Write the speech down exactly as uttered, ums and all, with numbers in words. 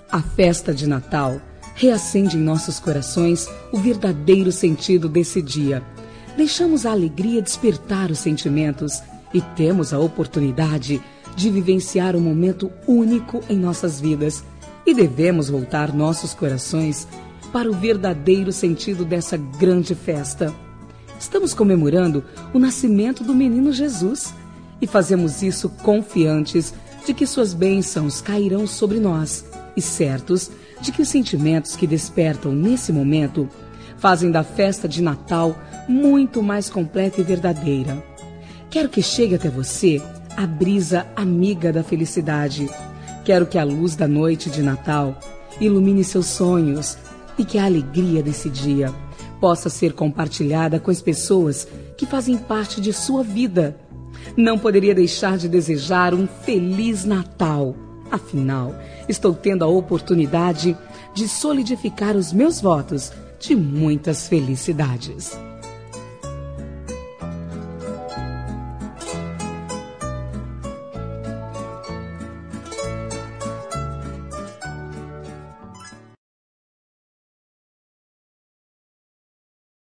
A festa de Natal reacende em nossos corações o verdadeiro sentido desse dia. Deixamos a alegria despertar os sentimentos e temos a oportunidade de vivenciar um momento único em nossas vidas. E devemos voltar nossos corações para o verdadeiro sentido dessa grande festa. Estamos comemorando o nascimento do menino Jesus e fazemos isso confiantes de que suas bênçãos cairão sobre nós e certos de que os sentimentos que despertam nesse momento fazem da festa de Natal muito mais completa e verdadeira. Quero que chegue até você a brisa amiga da felicidade. Quero que a luz da noite de Natal ilumine seus sonhos e que a alegria desse dia possa ser compartilhada com as pessoas que fazem parte de sua vida. Não poderia deixar de desejar um Feliz Natal. Afinal, estou tendo a oportunidade de solidificar os meus votos de muitas felicidades.